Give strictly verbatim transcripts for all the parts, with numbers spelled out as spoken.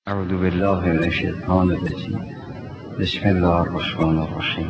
اعوذ بالله من الشیطان الرجیم. بسم الله الرحمن الرحیم.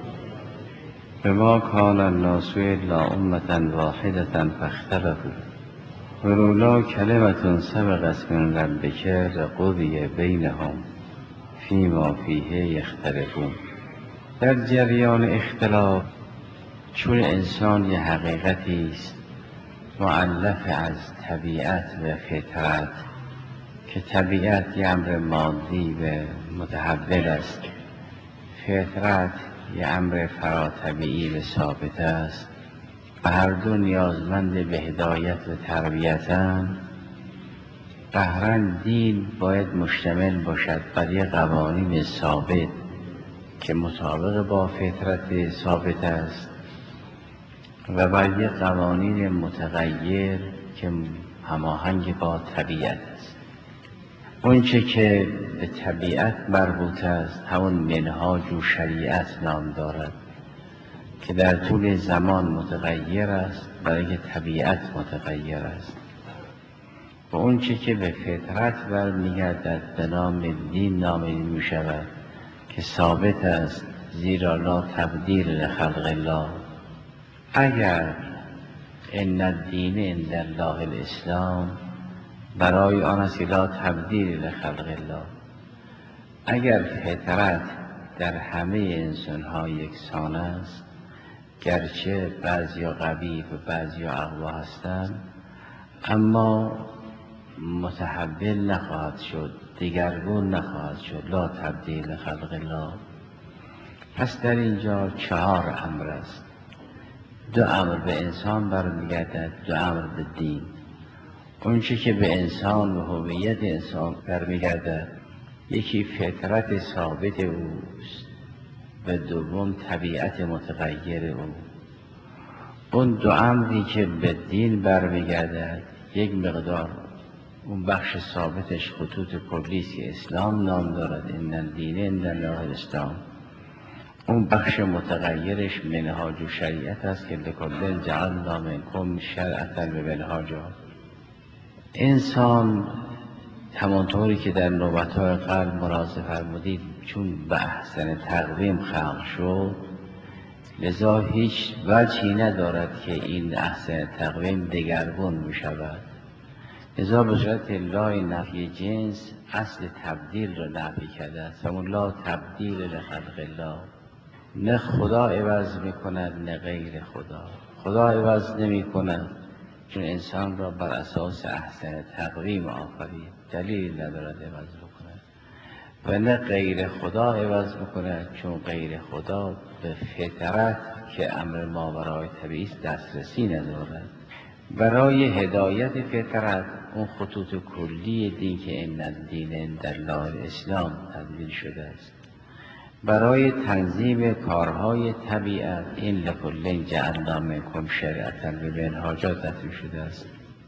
وما كان الناس الا امة واحدة فاختلفوا ولولا كلمة سبقت من ربك لقضي بینهم فیما فیه یختلفون. در جریان اختلاف، چون انسان یه حقیقتی است مؤلف از طبیعت و فطرت که طبیعت یه امر مادی و متحول است، فطرت یه امر فراطبیعی و ثابت است و هر دو نیازمند به هدایت و تربیتند. قهراً دین باید مشتمل باشد بر یه قوانین ثابت که مطابق با فطرت ثابت است و بر یه قوانین متغیر که هماهنگ با طبیعت است. اون چه که به طبیعت مربوط است همون منهاج و شریعت نام دارد که در طول زمان متغیر است برای که طبیعت متغیر است، و اون چه که به فطرت برمیگردد به نام دین نامیده می شود که ثابت است، زیرا لا تبدیل لخلق الله. اگر ان الدین عند الله الاسلام، برای آن است که لا تبدیل لخلق الله. اگر فطرت در همه انسان ها یکسان است، گرچه بعضی قوی و بعضی اقوا هستند، اما متحول نخواهد شد، دگرگون نخواهد شد. لا تبدیل خلق الله. پس در اینجا چهار امر است. دو امر به انسان برمیگردد، دو امر به دین. اون چی که به انسان و هویت انسان برمیگردد، یکی فطرت ثابت اوست و دوم طبیعت متغیر او. اون دو امری که به دین برمیگردد، یک مقدار اون بخش ثابتش خطوط کلی است که اسلام نام دارد، ان الدین عند الله الاسلام. اون بخش متغیرش منهاج و شریعت است که لکل جعلنا منکم شرعة و منهاجا. انسان همانطوری که در نوبت‌های قبل ملاحظه فرمودید چون به احسن تقویم خلق شد، لذا هیچ وجهی ندارد که این احسن تقویم دگرگون می شود. لذا به صورت لای نفی جنس اصل تبدیل را نفی کرده است. همون لا تبدیل لخلق الله. نه خدا عوض می کند نه غیر خدا. خدا عوض نمی کند چون انسان را بر اساس احسن تقویم آفرید، دلیل ندارد عوض بکند. و نه غیر خدا عوض بکند چون غیر خدا به فطرت که امر ماورای طبیعی است دسترسی ندارد. برای هدایت فطرت اون خطوط کلی دین که ان الدین عند الله الاسلام تدوین شده است. برای تنظیم کارهای طبیعت این لکل جعلنا منکم شرعة و منهاجا تدوین شده است.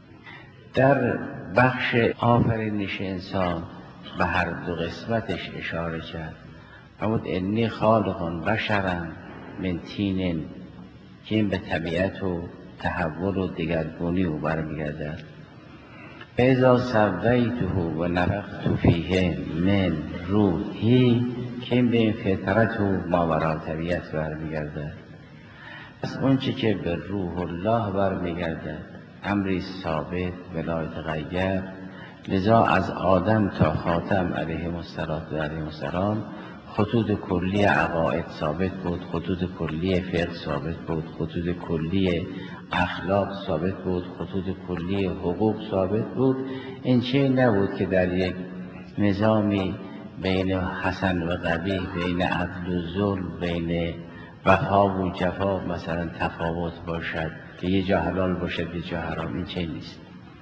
در بخش آفرینش انسان به هر دو قسمتش اشاره کرد. فرمود انی خالق بشرا من طین، که این به طبیعت و تحول و دگرگونی او برمیگردد. فاذا سویته و نفخت فیه من روحی، که این به این فطرت و ماورای طبیعت برمیگردد. پس اون چی که به روح الله برمیگردد امری ثابت ولا یتغیر. لذا از آدم تا خاتم علیهم الصلاة و علیهم السلام خطوط کلی عقاید ثابت بود، خطوط کلی فقه ثابت بود، خطوط کلی اخلاق ثابت بود، خطوط کلی حقوق ثابت بود. این چه نبود که در یک نظامی بین حسن و قبیح، بین عدل و ظلم، بین وفا و جفا مثلا تفاوت باشد که یه جا حلال باشد یه جا حرام. این چه نیست.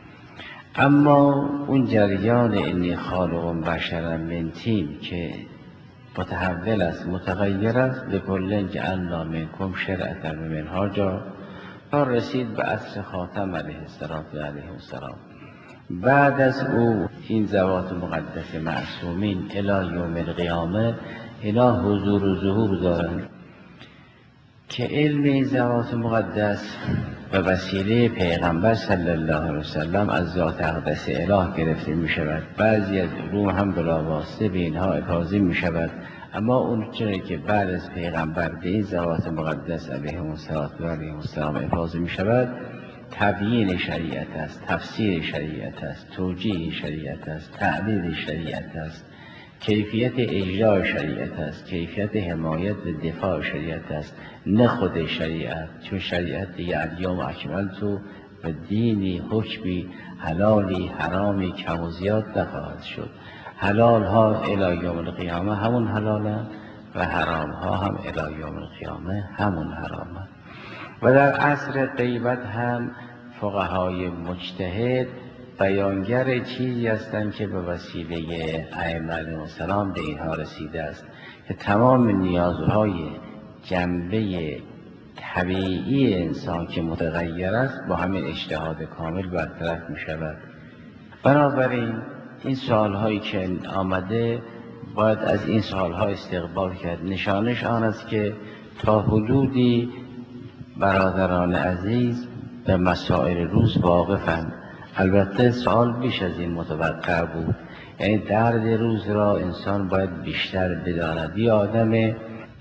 اما اون جریان انی خالق بشرا من طین که متحول است، متغیر است، لکل جعلنا منکم شرعة و منهاجا، تا رسید به عصر خاتم علیه السلام و علیه السلام. بعد از او این ذوات مقدس معصومین الی یوم القیامه اینا حضور و ظهور دارند که علم این ذوات مقدس و وسیله پیغمبر صلی الله علیه وسلم از ذات اقدس اله گرفته می شود. بعضی از علوم هم بلاواسطه به اینها افاضه می شود، اما اون چیزی که بعد از پیغمبر به این ذوات مقدس علیهم السلام افاضه می شود تبیین شریعت است، تفسیر شریعت است، توجیه شریعت است، تعلیل شریعت است، کیفیت اجرای شریعت است، کیفیت حمایت و دفاع شریعت است، نه خود شریعت. چون شریعت دیگه الیوم اکملت و دینی حکمی حلالی حرامی کم و زیاد نخواهد شد. حلال ها الی یوم القیامه همون حلالن و حرام ها هم الی یوم القیامه همون حرامن. و در عصر غیبت هم فقهای مجتهد بیانگر چیزی هستند که به وسیله ائمه علیهم السلام به اینها رسیده است که تمام نیازهای جنبه طبیعی انسان که متغیر است با همین اجتهاد کامل برطرف می شود. بنابراین این سوالهایی که آمده باید از این سوالها استقبال کرد. نشانش آن است که تا حدودی برادران عزیز به مسائل روز واقفند. البته سوال بیش از این متوقع بود، یعنی درد روز را انسان باید بیشتر بداند. یا آدم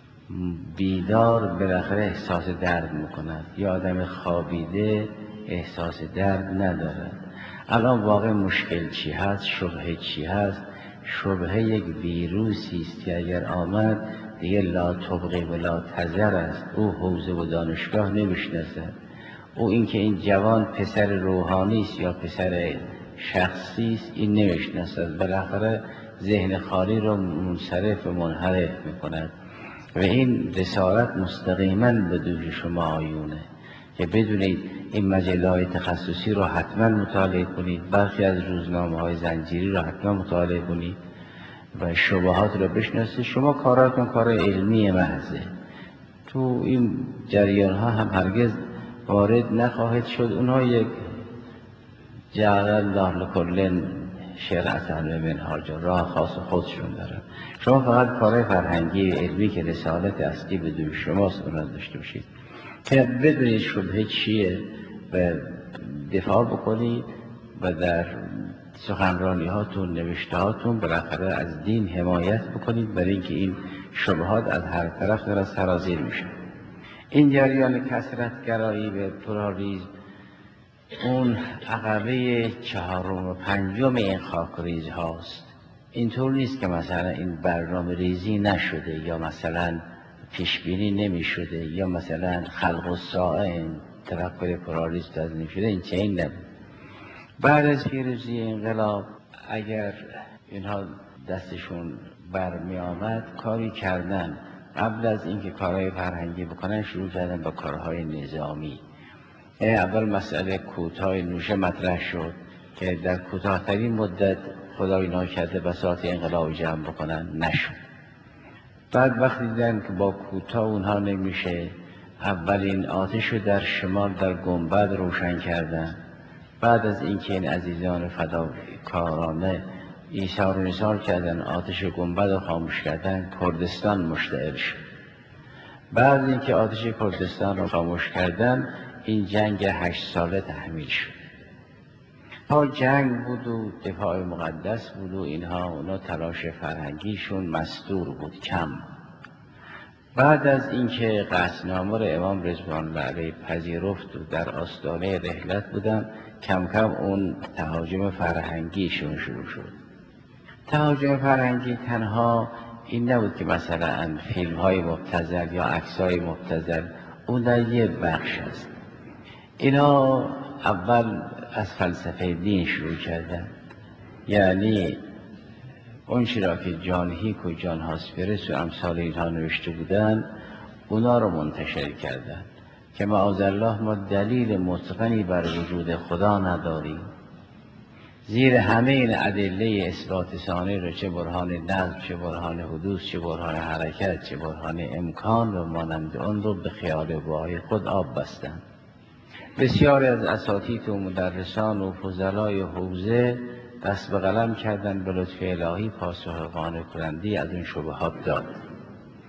بیدار بالاخره احساس درد میکند، یا آدم خوابیده احساس درد ندارد. الان واقع مشکل چی هست؟ شبهه چی هست؟ شبهه یک ویروسی است که اگر آمد دیگه لا تبقی و لا تذر است. او حوزه و دانشگاه نمیشناسد، او اینکه این جوان پسر روحانی است یا پسر شخصی است این نمیشناسد. بالاخره ذهن خالی را منصرف و منحرف میکند و این رسالت مستقیما به دوش شما آیونه که بدونید این مجله‌های تخصصی رو حتما مطالعه کنید، برخی از روزنامه‌های زنجیری رو حتما مطالعه کنید و شبهات رو بشناسید. شما کاراتون کار علمی محضه، تو این جریان ها هم هرگز وارد نخواهد شد. اونها یک جعل الله لکل شرعة و منهاجا، راه خاص خودشون دارن. شما فقط کار فرهنگی علمی که رسالت اصلی بدون شماست اون را داشته باشید که بدونید شبهه چیه و دفاع بکنید و در سخنرانی هاتون نوشته هاتون بالاخره از دین حمایت بکنید، برای اینکه این شبهات از هر طرف داره سرازیر میشه. این جریان کثرت‌گرایی و پلاریسم اون عقبه چهارم و پنجم این خاکریز هاست. اینطور نیست که مثلا این برنامه ریزی نشده یا مثلا پیشبینی نمی شده یا مثلا خلق الساعه تفکر پلاریست از نشده. این چه این نبود. بعد از پیروزی انقلاب اگر اینها دستشون برمی آمد کاری کردن، قبل از اینکه کارهای فرهنگی بکنن شروع کردن با کارهای نظامی. اول مسئله کوتاه نوشه مطرح شد که در کوتاه‌ترین مدت خدای ناکرده بساط انقلاب جمع بکنن، نشد. بعد وقتی دیدن که با کوتاه اونها نمیشه، اولین آتش رو در شمال در گنبد روشن کردن. بعد از اینکه این عزیزان فداکارانه ایثار و نثار کردن، آتش گنبد رو خاموش کردن، کردستان مشتعل شد. بعد اینکه آتش کردستان رو خاموش کردن، این جنگ هشت ساله تحمیل شد. تا جنگ بود و دفاع مقدس بود و اینها اونا تلاش فرهنگیشون مستور بود، کم. بعد از اینکه قصدنامه رو امام رضوان الله علیه پذیرفت و در آستانه رحلت بودن، کم کم اون تهاجم فرهنگیشون شروع شد. تهاجم فرهنگی تنها این نبود که مثلا فیلم های مبتذل یا عکس های مبتذل، اون در یه بخش است. اینا اول از فلسفه دین شروع کردن، یعنی اون چرا که جان هیک و جان هاسپرس و امثال اینها نوشته بودن اونا رو منتشر کردن که معاذالله ما دلیل متقنی بر وجود خدا نداریم. زیر همه این ادله اثبات ثانی رو، چه برهان نظم، چه برهان حدوث، چه برهان حرکت، چه برهان امکان و مانند اون رو به خیال وای خود آب بستن. بسیاری از اساتید و مدرسان و فضلای حوزه دست به قلم کردن، به لطف الهی پاسخ قانع کننده از این شبهات داد.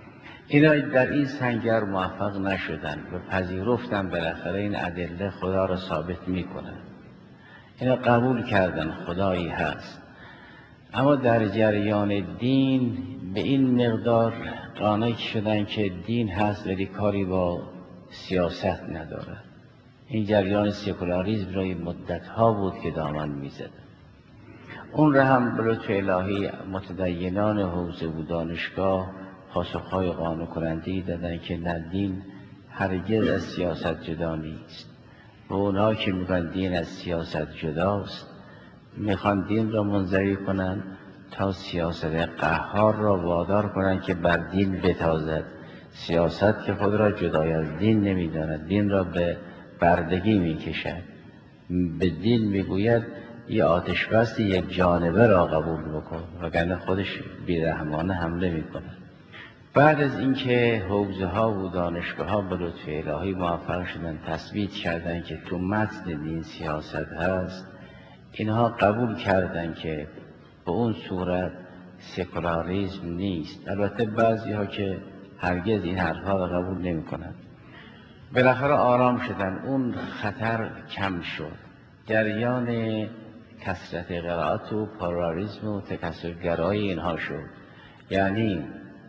اینا در این سنگر موفق نشدن و پذیرفتن بالاخره این ادله خدا را ثابت میکنن. اینا قبول کردن خدایی هست، اما در جریان دین به این مقدار قانع شدن که دین هست ولی کاری با سیاست نداره. این جریان سکولاریسم را مدت ها بود که دامن میزد. اون را هم به لطف الهی متدینان حوزه و دانشگاه پاسخهای قانع کننده‌ای دادن که نه، دین هرگز از سیاست جدا نیست. و اونها که میگن دین از سیاست جداست میخوان دین را منزوی کنن تا سیاست قهار را وادار کنن که بر دین بتازد. سیاست که خود را جدای از دین نمیداند، دین را به بردگی میکشد، به دین میگوید یه آتش بست یک جانبه را قبول بکن، وگرنه خودش بیرحمانه حمله میکنه. بعد از اینکه حوزه ها و دانشگاه ها به لطف الهی موفق شدن تثبیت کردن که تو متن دین سیاست هست، اینها قبول کردن که به اون صورت سکولاریسم نیست. البته بعضی ها که هرگز این حرفها را قبول نمی کنند. بالاخره آرام شدن، اون خطر کم شد. جریان کثرت قرائت و پاراریسم و تکثرگرایی اینها شد. یعنی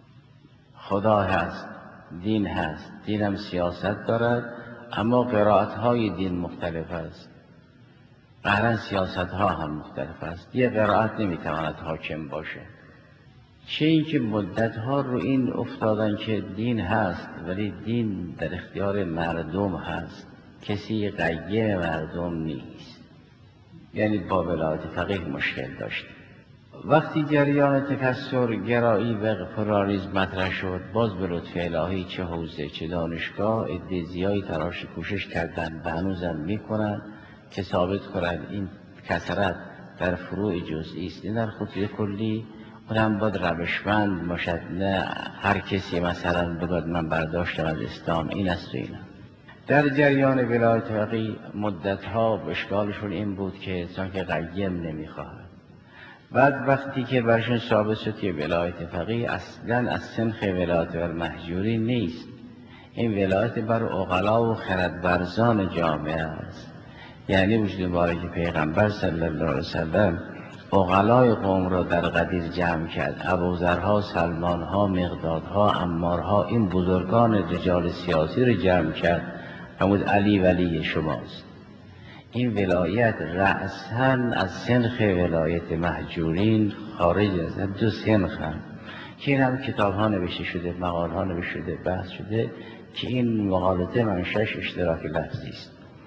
خدا هست، دین هست، دین هم سیاست دارد، اما قرائت های دین مختلف است، قهرن سیاست ها هم مختلف است. یه قرائت نمیتواند حاکم باشه. چه این که مدت ها رو این افتادن که دین هست ولی دین در اختیار مردم هست، کسی قیم مردم نیست. یعنی با ولایت فقیه مشکل داشت. وقتی جریان تکثر گرایی و پلاریسم مطرح شد، باز به لطف الهی چه حوزه چه دانشگاه عده زیادی تلاش کوشش کردند و هنوزم میکنند که ثابت کنند این کثرت در فروع جزئی است، این در خطوه کلی اونم باید روشمند باشد، نه هر کسی مثلا بگوید من برداشتم از اسلام این است و اینا. در جریان ولایت فقیه مدتها اشکالشون این بود که انسان که قیم نمیخواهد. بعد وقتی که برشون ثابت شد که ولایت فقیه اصلا از سنخ ولایت بر مهجوری نیست، این ولایت بر عقلا و خردورزان جامعه است. یعنی وجود مبارک پیغمبر صلی الله علیه وسلم عقلای قوم را در غدیر جمع کرد. ابوذرها، سلمانها، مقدادها، عمارها، این بزرگان رجال سیاسی را جمع کرد. فرمود علی ولی شماست. این ولایت رأساً از سنخ ولایت مهجورین خارج از دو سنخ هم که این هم کتاب ها نوشته شده، مقال ها نوشته شده، بحث شده که این مقالطه منشأش اشتراک لفظی است.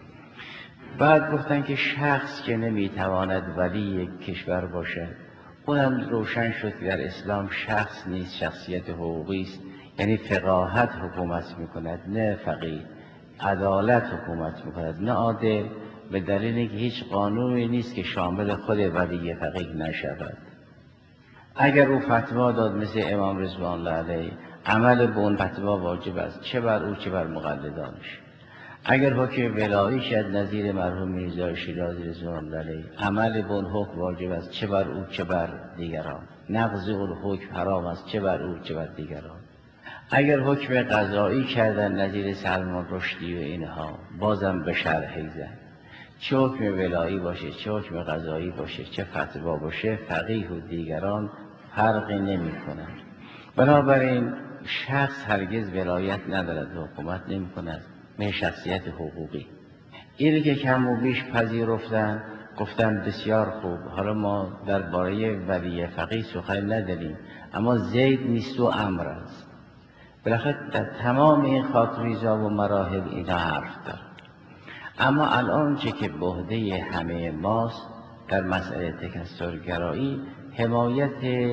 بعد گفتن که شخص که نمیتواند ولی یک کشور باشد، اونم روشن شد که در اسلام شخص نیست، شخصیت حقوقی است. یعنی فقاهت حکومت میکند نه فقیه، عدالت حکومت میکند نه عادل، به دلیل اینکه هیچ قانونی نیست که شامل خود ولی فقیه نشود. اگر او فتوا داد مثل امام رضوان الله علیه، عمل به اون فتوا واجب است، چه بر او چه بر مقلدانش. اگر حکم ولایی شد نظیر مرحوم میرزا شیرازی رضوان الله علیه، عمل به اون حکم واجب است، چه بر او چه بر دیگران. نقض اون حکم حرام است، چه بر او چه بر دیگران. اگر حکم قضایی کردن نظیر سلمان رشدی و اینها، بازم به شرحی زد. چه حکم ولایی باشه، چه حکم قضایی باشه، چه فتوا باشه، فقیه و دیگران فرقی نمی کنند. بنابراین شخص هرگز ولایت ندارد و حکومت نمی کند، نه شخصیت حقوقی. اینی که کم و بیش پذیرفتن، گفتن بسیار خوب، حالا ما درباره ولی فقیه سخن نداریم، اما زید نیست و امر است. بالاخره در تمام این خاطریزا و مراحل اینا حرف دارد. اما الان چه که به عهده همه ماست در مسئله تکثرگرایی، حمایت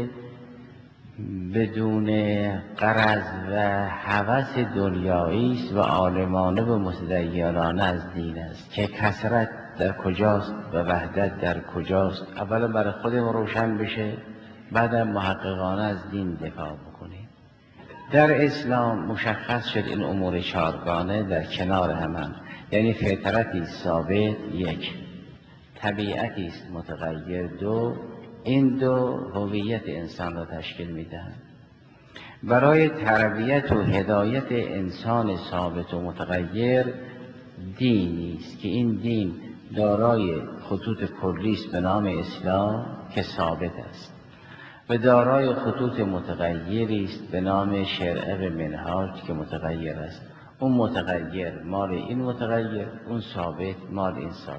بدون غرض و هوس دنیایی است و عالمانه و متدینانه از دین است که کثرت در کجاست و وحدت در کجاست. اولا برای خودمون روشن بشه، بعدم محققانه از دین دفاع بکنیم. در اسلام مشخص شد این امور چارگانه در کنار هم، یعنی فطرتی ثابت یک، طبیعتی است متغیر دو، این دو هویت انسان را تشکیل میدهند. برای تربیت و هدایت انسان ثابت و متغیر دینی است که این دین دارای خطوط کلی است به نام اسلام که ثابت است و دارای خطوط متغیری است به نام شرع و منهاج که متغیر است. اون متغیر مال این متغیر، اون ثابت مال این ثابت.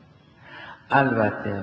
البته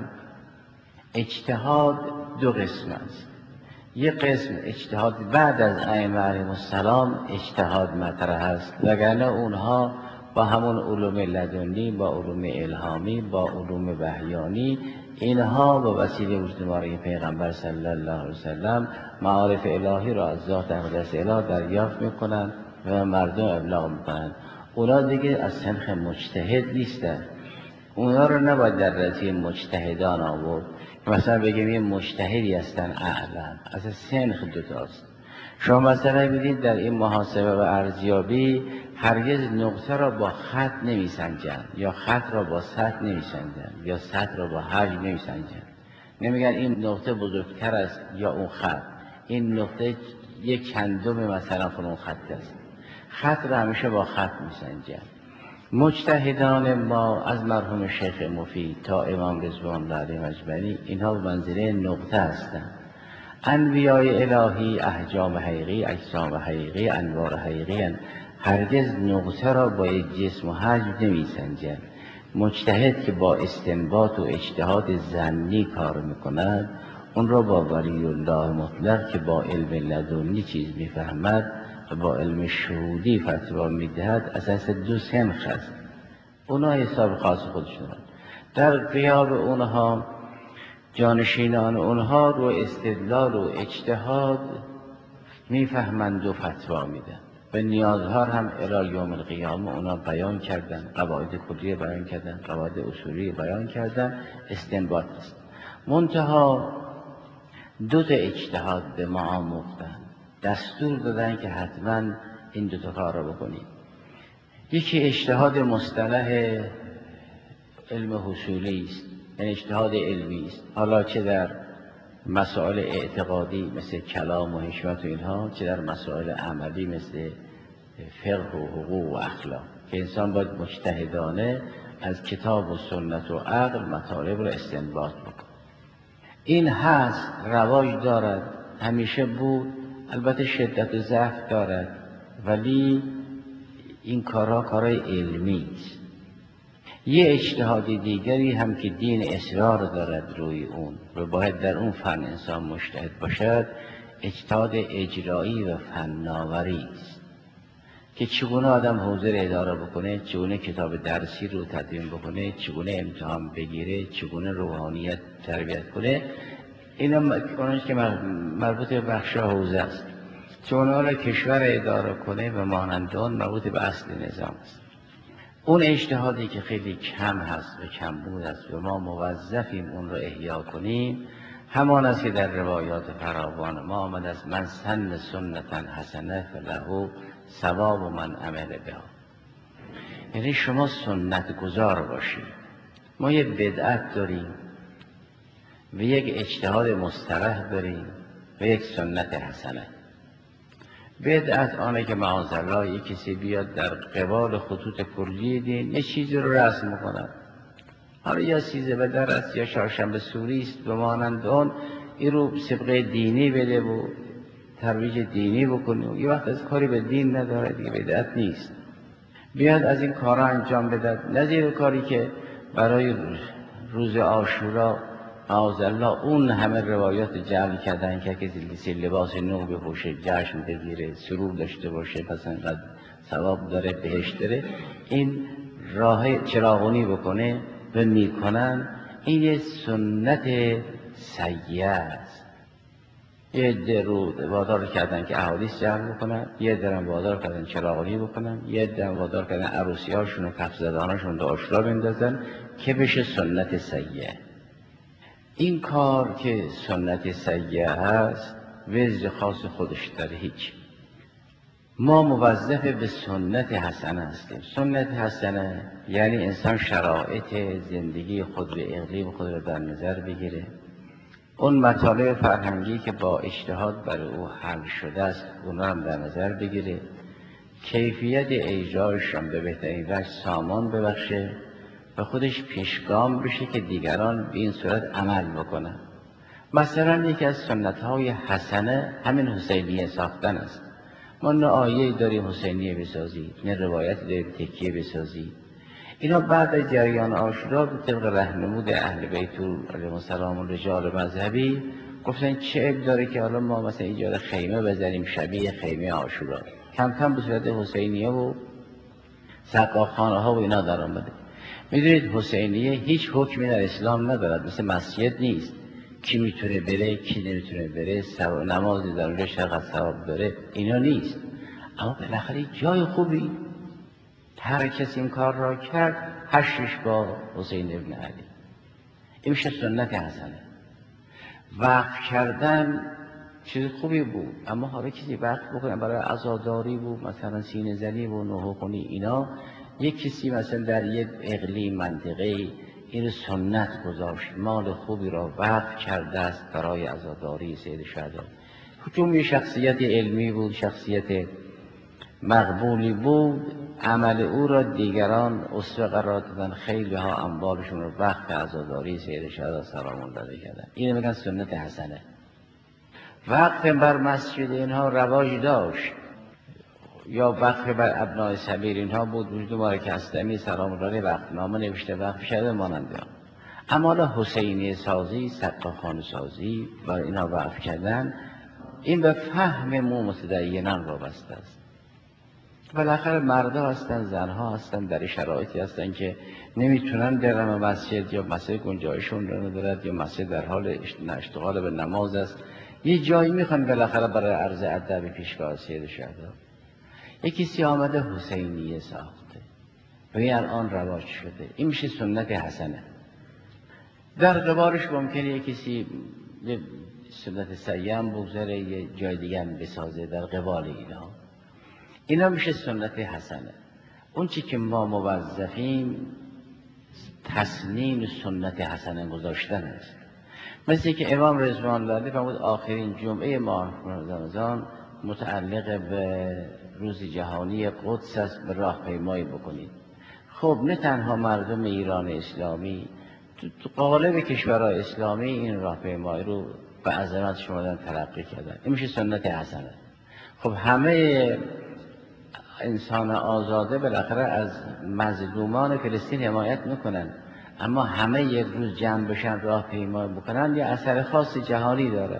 اجتهاد دو قسم است. یک قسم اجتهاد بعد از ائمه علیهم السلام اجتهاد مطرح است، وگرنه اونها با همون علوم لدنی، با علوم الهامی، با علوم وحیانی، اینها با وسیله وجود مبارک پیغمبر صلی الله علیه وسلم معارف الهی را از ذات اقدس اله دریافت میکنند و مردم ابلاغ میکنند. اونا دیگه از سنخ مجتهد نیستند. اونا رو نباید در رضی مجتهدان آورد. مثلا بگیم یه مجتهدی هستن اعلم، از سنخ دوتاست. شما مثلا ببینید در این محاسبه و ارزیابی هرگز نقطه را با خط نمیسنجند یا خط را با سطح نمیسنجند یا سطح را با حجم نمیسنجند. نمیگن این نقطه بزرگتر است یا اون خط، این نقطه یک چندم مثلا فلان خط است. خط را همیشه با خط میسنجند. مجتهدان ما از مرحوم شیخ مفید تا امام رضوان الله علیهم اجمعین اینها به منزله نقطه هستند. انبیای الهی احجام حقیقی، اجسام حقیقی، انوار حقیقی هستند. هرگز نقطه را با جسم و حجم نمیسنجند. مجتهد که با استنباط و اجتهاد ظنی کار میکند، اون را با ولی الله مطلق که با علم لدنی چیز میفهمد و با علم شهودی فتوا میدهد اساس دو سنخ است. اونا حساب خاص خودشون هست. در غیاب اونها جانشینان اونها رو استدلال و اجتهاد میفهمند و فتوا میدن و نیازها هم الی یوم القیامه اونا بیان کردن، قواعد کلی بیان کردن، قواعد اصولی بیان کردن، استنباط است. منتها دو تا اجتهاد به ما آموختن، دستور دادن که حتما این دو تا کار رو بکنید. یکی اجتهاد مصطلح علم حصولی است، این اجتهاد علمی است، حالا چه در مسائل اعتقادی مثل کلام و حکمت و اینها، چه در مسائل عملی مثل فقه و حقوق و اخلاق، که انسان باید مجتهدانه از کتاب و سنت و عقل مطالب رو استنباط بکنه. این هست، رواج دارد، همیشه بود، البته شدت و ضعف دارد، ولی این کارها کارهای علمی است. یه اجتهاد دیگری هم که دین اصرار دارد روی اون و باید در اون فن انسان مجتهد باشد، اجتهاد اجرایی و فناوری است که چگونه آدم حوزه را اداره بکنه، چگونه کتاب درسی رو تدوین بکنه، چگونه امتحان بگیره، چگونه روحانیت تربیت کنه. اینا اوناش که مربوط به بخش حوزه است. چگونه را کشور اداره کنه و مانند آن مربوط به اصل نظام است. اون اجتهادی که خیلی کم هست و کم بود است و ما موظفیم اون رو احیا کنیم، همان است که در روایات فراوان ما آمد از من سن سنتا حسنه فله ثواب و من عمل بها. یعنی شما سنت گذار باشید. ما یک بدعت داریم و یک اجتهاد مسترح داریم و یک سنت حسنه. بدعت آنه که معاذالله یک کسی بیاد در قبال خطوط کلی دین یه چیزی رو رسم می‌کند، حالا یا سیزه بدر است یا چهارشنبه سوری است به مانند آن، این رو سبقه دینی بده و ترویج دینی بکنه و یه وقت از کاری به دین نداره دیگه بدعت نیست. بیاد از این کارا انجام بده، نظیر کاری که برای روز عاشورا معاذالله اون همه روایات جمع کردن که کسی لباس نو بپوشه، جشن بگیره، سرور داشته باشه، پس انقدر ثواب داره، بهشت داره، این راه چراغونی بکنه و میکنن. این یه سنت سیئه است. یه عده رو وادار کردن که احادیث جمع بکنن، یه عده رو وادار کردن چراغونی بکنن، یه عده رو وادار کردن عروسی هاشون و کف زداناشون رو آشرا بندازن که بشه سنت سیئه. این کار که سنت سیئه هست وزر خاص خودش داره. هیچ، ما موظف به سنت حسنه هستیم. سنت حسنه یعنی انسان شرایط زندگی خود و اقلیم خود رو در نظر بگیره، اون مطالب فرهنگی که با اجتهاد برای او حل شده است اونا هم در نظر بگیره، کیفیت اجرایشان به بهترین وجه سامان ببخشه و خودش پیشگام بشه که دیگران به این صورت عمل بکنن. مثلا یکی از سنت‌های حسنه همین حسینیه ساختن است. ما نه آیه‌ای داریم حسینیه بسازی، نه روایتی داریم تکیه بسازی. اینا بعد از جریان عاشورا به طبق راهنمود اهل بیت علیهم السلام و رجال مذهبی گفتن چه عیب داره که حالا ما مثلا ایجاد خیمه بزنیم شبیه خیمه عاشورا. کم کم به صورت حسینیه و سقاخانه ها و اینا در آمده. میدونید حسینیه هیچ حکمی در اسلام ندارد، مثل مسجد نیست کی میتونه بره کی نمیتونه بره، سوا نمازی در اونجا شرط ثواب داره، اینا نیست. اما بالاخره جای خوبی هر کسی این کار را کرد، حشرش با حسین ابن علی. این میشه سنت حسنه. وقف کردن چیز خوبی بود، اما حالا کسی وقف بکنه برای عزاداری بود، مثلا سینه زنی و نوحه خونی اینا، یک کسی مثلا در یک اقلیم منطقه این سنت گذاشت، مال خوبی را وقف کرده است برای عزاداری سید شهدا. چون یه شخصیت علمی بود، شخصیت مقبولی بود، عمل او را دیگران اسوه قرار دادن، خیلی ها اموالشون رو وقف عزاداری سید شهدا سلام الله علیه کردن. اینو میگن سنت حسنه. وقف بر مسجد اینها رواج داشت، یا وقف بر ابنای سبیل اینها بود. وجود مبارک هستمی سلام الله علیه وقف نامه نوشته وقف شده مانند آن. اما حالا حسینی سازی، سقاخانه سازی و اینا وقف کردن، این به فهم ما متدینان وابسته است. بالاخره مردا هستن، زنها هستن، در شرایطی هستن که نمیتونن درم مسجد، یا مسجد گنجایشون رو ندارد، یا مسجد در حال اشتغال به نماز است، یه جایی میخوان بالاخره برای عرض ادب پیشگاه سید شهدا. یکی سی آمده حسینیه ساخته و این الان رواج شده. این میشه سنت حسنه. در قبالش ممکنه یکی سی سنت سیام بگذاره، یه جای دیگه هم بسازه در قبال اینا. اینا میشه سنت حسنه. اون چی که ما موظفیم تسنین سنت حسنه گذاشتن است. مثل که امام رضوان الله علیه فرمود آخرین جمعه ماه رمضان متعلق به روز جهانی قدس است، به راهپیمایی بکنید. خب نه تنها مردم ایران اسلامی، تو قالب کشورهای اسلامی این راهپیمایی رو به عظمت شمردن، تلقی کردن. این میشه سنت حسنه. خب همه انسان آزاده بالاخره از مظلومان فلسطین حمایت میکنن، اما همه یک روز جمع بشن راهپیمایی بکنن یه اثر خاص جهانی داره.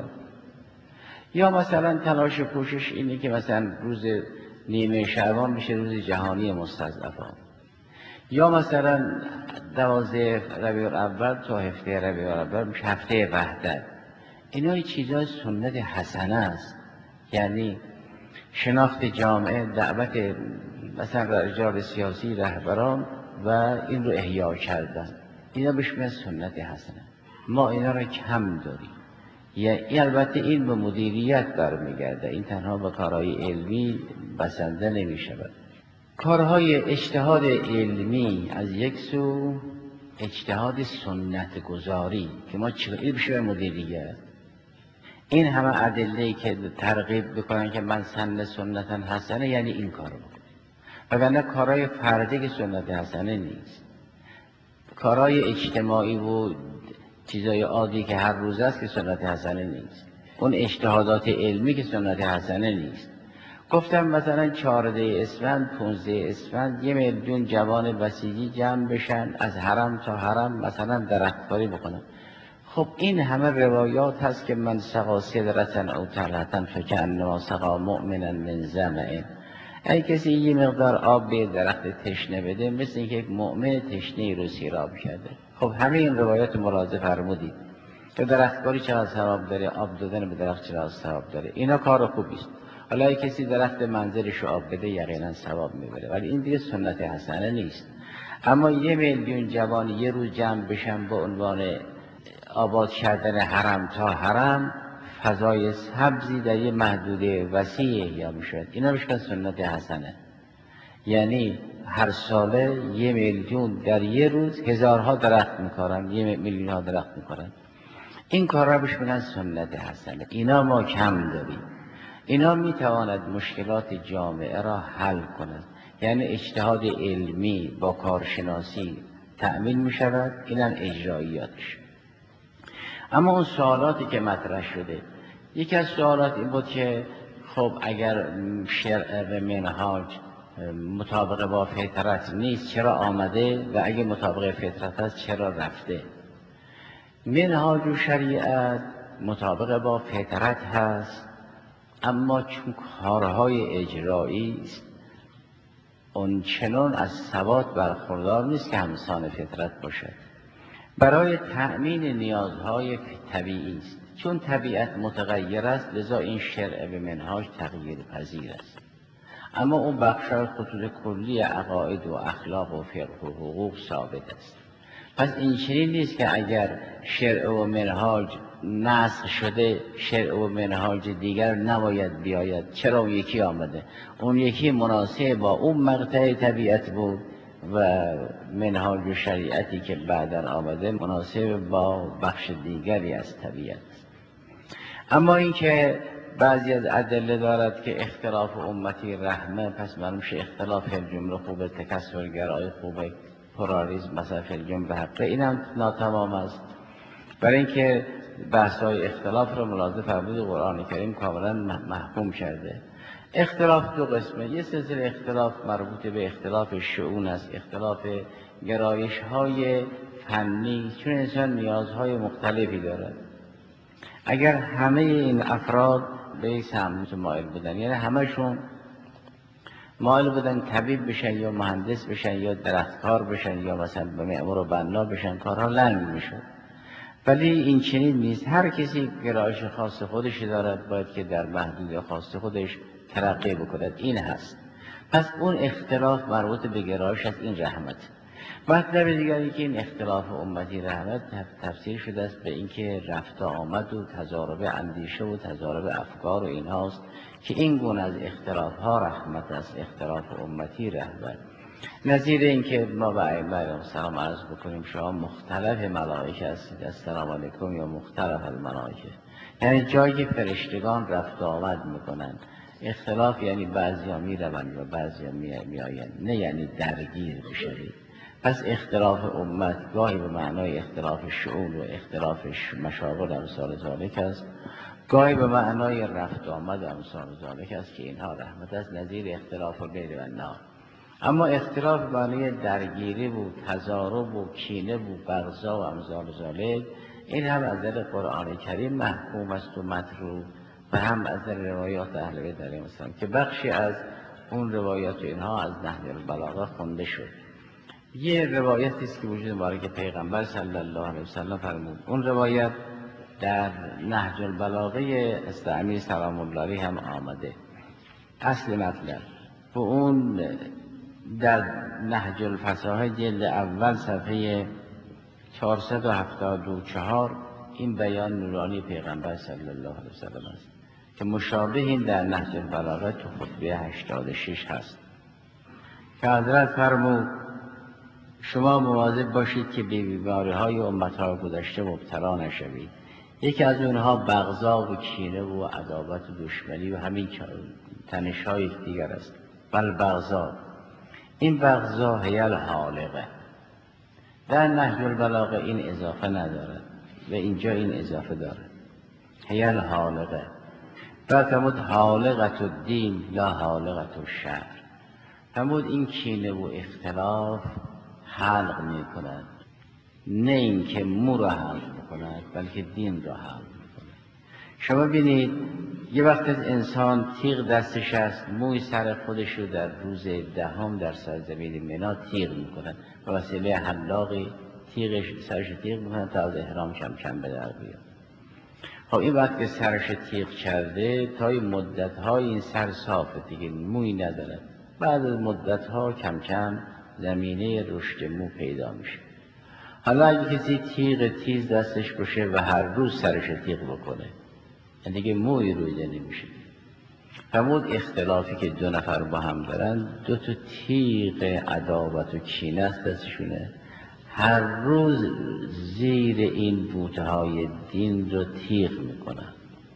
یا مثلا تلاش و کوشش اینه که مثلا روز نیمه شعبان میشه روز جهانی مستضعفان، یا مثلا دوازده ربیع الاول تا هفته ربیع الاول میشه هفته وحدت. اینا چیزای سنت حسنه است، یعنی شناخت جامعه، دعوت مثلا رجال سیاسی رهبران و این رو احیا کردن. اینا بهش میگن سنت حسنه. ما اینا رو کم داریم. یعنی البته این به مدیریت برمیگرده، این تنها به کارهای علمی بسنده نمیشود. کارهای اجتهاد علمی از یک سو، اجتهاد سنت گذاری که ما چگونه بشه مدیریت. این همه ادله‌ای که ترغیب بکنن که من سن سنتا حسنه، یعنی این کارو بکنه. وگرنه کارهای فردی که سنت حسنه نیست، کارهای اجتماعی و چیزای عادی که هر روز است که سنت حسنه نیست. اون اجتهادات علمی که سنت حسنه نیست. گفتم مثلا چهارده اسفند، پونزده اسفند یه میلیون جوان بسیجی جمع بشن از حرم تا حرم مثلا درختکاری بکنن. خب این همه روایات هست که من سقا سدرتن او طلعتن فکأنما سقا مؤمنا من ظمأ. اگه کسی یه مقدار آب به درخت تشنه بده مثل اینکه یک مؤمن تشنه رو سیراب کرده. خب همه این روایات ملاحظه فرمودید که درختکاری چقدر ثواب داره، آب دادن به درخت چقدر ثواب داره. اینا کار خوبی است. حالا اگه کسی درخت منزلش رو آب بده یقینا ثواب میبره، ولی این دیگه سنت حسنه نیست. اما یه میلیون جوان یه روز جمع بشن با عنوان آباد کردن حرم تا حرم، فضای سبزی در یه محدوده وسیع یا میشد، اینا میشه سنت حسنه. یعنی هر ساله یه میلیون در یه روز هزارها درخت میکارن، یه میلیون ها درخت میکارن. این کار را بهش میگن سنت حسنه. اینا ما کم داریم. اینا میتواند مشکلات جامعه را حل کند، یعنی اجتهاد علمی با کارشناسی تأمین میشود، اینم اجراییاتش. اما اون سوالاتی که مطرح شده، یکی از سوالات این بود که خب اگر شرع و منهاج مطابق با فطرت نیست چرا آمده و اگه مطابق فطرت است چرا رفته؟ منهاج و شریعت مطابق با فطرت هست، اما چون کارهای اجرایی است اون چنان از ثبات برخوردار نیست که همسان فطرت باشد. برای تأمین نیازهای طبیعی است، چون طبیعت متغیر است لذا این شرع به منهاج تغییر پذیر است. اما اون بخشای خطوط کلی عقاید و اخلاق و فقه و حقوق ثابت است. پس این چنین نیست که اگر شرع و منهاج نسخ شده شرع و منهاج دیگر نباید بیاید. چرا اون یکی آمده؟ اون یکی مناسب با اون مقطع طبیعت بود و منهاج و شریعتی که بعداً آمده مناسب با بخش دیگری از طبیعت. اما این که بعضی از ادله دارد که اختلاف امتی رحمه، پس معلوم شه اختلاف فی الجمله خوبه، تکثرگرایی خوبه، پلاریسم مثلا فی الجمله حقه، این هم ناتمام است. برای اینکه بحث‌های اختلاف رو ملاحظه فرمود قرآن کریم کاملا محکوم کرده. اختلاف دو قسمه، یه سلسله اختلاف مربوط به اختلاف شؤون است، اختلاف گرایش‌های فنی، چون انسان نیازهای مختلفی دارد. اگر همه این افراد به این سمت مایل بودن، یعنی همشون مایل بودن طبیب بشن یا مهندس بشن یا درختکار بشن یا مثلا به معمار و بنا بشن، کارها لنگ میشد. ولی این چنین نیست. هر کسی گرایش خاص خودش دارد، باید که در محدود خاص خودش ترقی بکند. این هست. پس اون اختلاف مربوط به گرایش است، این رحمت. مطلب دیگری که این اختلاف امتی رحمت تفسیر شده است به اینکه رفت آمد و تضارب اندیشه و تضارب افکار و این هاست که این گونه از اختلاف ها رحمت است، اختلاف امتی رحمت. نظیر اینکه ما به ائمه علیهم السلام عرض بکنیم شما مختلف ملائکه هستید، السلام علیکم یا مختلف الملائکه، یعنی جایی که فرشتگان رفت آمد میکنن. اختلاف یعنی بعضی ها می روند و بعضی ها می آیند، نه یعنی درگیر بشوید. پس اختلاف امت گاهی به معنای اختلاف شؤون و اختلاف مشاغل امثال ذالک است، گاهی به معنای رفت آمد امثال ذالک است که اینها رحمت است، نظیر اختلاف اللیل و النهار. اما اختلاف به معنای درگیری و تضارب و کینه و بغضا و امثال ذالک، این هم از نظر قرآن کریم محکوم است و مطروح و هم از نظر روایات اهل بیت علیهم السلام که بخشی از اون روایات اینها از نهج البلاغه خونده شد. یه روایتی است که وجود داره که پیغمبر صلی الله علیه وسلم فرمود، اون روایت در نهج البلاغه استعمیر سلام الله علیه هم آمده. اصل مطلب و اون در نهج الفصاحه جلد اول صفحه چهارصد و هفتاد و چهار این بیان نورانی پیغمبر صلی الله علیه وسلم است که مشابه این در نهج البلاغه تو خطبه هشتاد و شش هست که حضرت فرمود شما مواظب باشید که به بیماری‌های امت‌های گذشته مبتلا نشوید. یکی از اونها بغضا و کینه و عداوت و دشمنی و همین تنش‌های دیگر است. بل بغضا، این بغضا هی الحالقه. در نهج البلاغه این اضافه نداره و اینجا این اضافه داره، هی الحالقه. بعد فرمود حالقة الدین لا حالقة الشرع. فرمود این کینه و اختلاف حلق می کند، نه این که مو را حلق می کند بلکه دین را حلق می کند. شما بینید یه وقت از انسان تیغ دستش است، موی سر خودش رو در روز دهم در سرزمین منا تیغ می کند و وسیله حلاقی تیغش سرش تیغ می کند تا از احرام کم کم به در بیاد. خب این وقت که سرش تیغ کرده تا این مدت های این سر صافه دیگه موی ندارد، بعد از مدت ها کم کم زمینه رشد مو پیدا میشه. حالا اگه کسی تیغ تیز دستش باشه و هر روز سرش تیغ بکنه دیگه موی رویده نمیشه. فرمود اختلافی که دو نفر با هم دارن، دو تا تیغ عداوت و کینه است دستشونه، هر روز زیر این بوته های دین رو تیغ میکنن.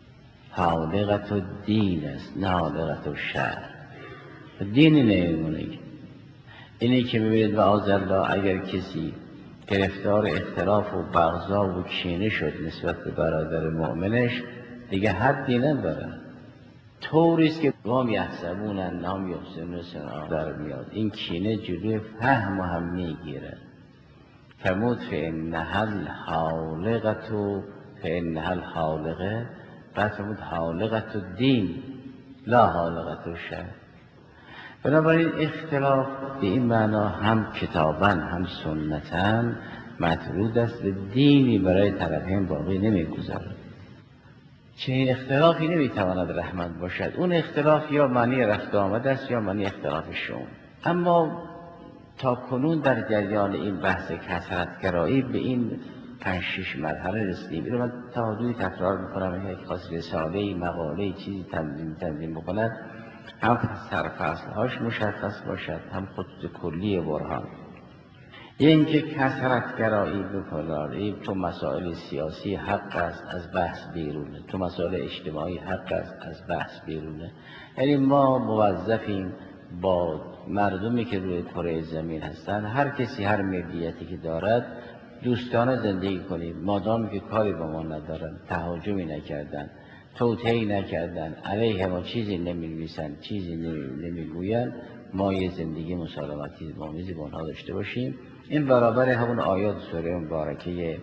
حالقت و دین است نه حالقت و شهر. دینی نمیمونه. اینی که ببینید معاذالله اگر کسی گرفتار اختلاف و بغضا و کینه شد نسبت به برادر مؤمنش، دیگه حدی نداره. طوریست که وام یحسبون انهم یحسنون صنعا در میاد. این کینه جلوی فهم هم میگیره. فرمود فانها الحالقة فانها الحالقة، بعد فرمود حالقة الدین لا حالقة الشر. بنابراین اختلاف به این معنا هم کتابن هم سنتن مطرود است و دینی برای طرفین باقی نمیگذارد. چنین اختلافی نمیتواند رحمت باشد. اون اختلاف یا معنی رفت آمد است یا معنی اختلاف شوم. اما تا کنون در جریان این بحث کثرت‌گرایی به این پنج شش مرحله رسیدیم. اینو من تا حدودی تکرار میکنم. اگه خاص رساله مقاله چیزی تنظیم تنظیم بکنن، هم سرفصلهاش مشخص باشد، هم خطوط کلی برهان. اینکه کثرت‌گرایی بکناری تو مسائل سیاسی حق است از بحث بیرونه، تو مسائل اجتماعی حق است از بحث بیرونه. یعنی ما موظفیم با مردمی که روی کره زمین هستن، هر کسی هر ملیتی که دارد دوستانه زندگی کنیم، مادامی که کاری با ما ندارن، تهاجمی نکردن، توطئه‌ای نکردن، علیه ما چیزی نمی‌نویسن، چیزی نمیگوین، ما یه زندگی مسالمتی آمیزی با اونها داشته باشیم. این برابر همون آیات سوره مبارکه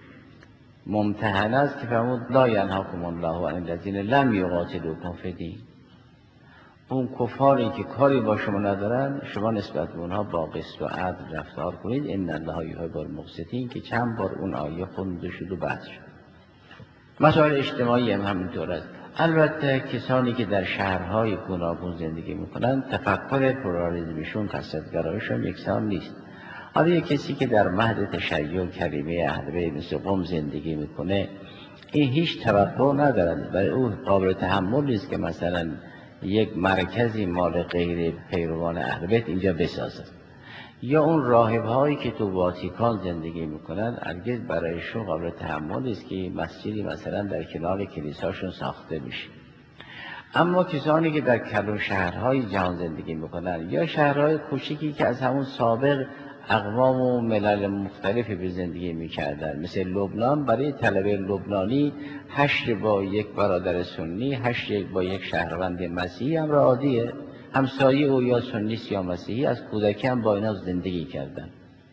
ممتحنه است که فرمود لا ینهاکم الله عن الذین لم یقاتلوکم فی الدین. اون کفاری که کاری با شما ندارن، شما نسبت به اونها با قسط و عدل رفتار کنید. ان الله یحب المقسطین که چند بار اون آیه خونده شد و بحث شد. مسائل اجتماعی هم همینطور است. البته کسانی که در شهرهای گوناگون زندگی میکنن، تفکر پلورالیسمشون، کثرت‌گراییشون یکسان نیست. حالا یک کسی که در مهد تشیع کریمه اهل بیت مثل قم زندگی میکنه، این هیچ توقع ندارد، برای او قابل تحمل نیست که مثلا یک مرکزی مال غیر پیروان اهل بیت اینجا بسازد. یا اون راهب‌هایی که تو واتیکان زندگی میکنن، هرگز برایشون قابل تحمل نیست که مسجدی مثلا در کنار کلیساشون ساخته میشه. اما کسانی که در کلان شهرهای جهان زندگی میکنن یا شهرهای کوچیکی که از همون سابق اقوام و ملل مختلفی به زندگی میکردن، مثل لبنان، برای طلبه لبنانی حشر با یک برادر سنی، حشر با یک شهروند مسیحی امر عادیه. همسایه او یا سنیست یا مسیحی، از کودکی هم با اینا زندگی کردن.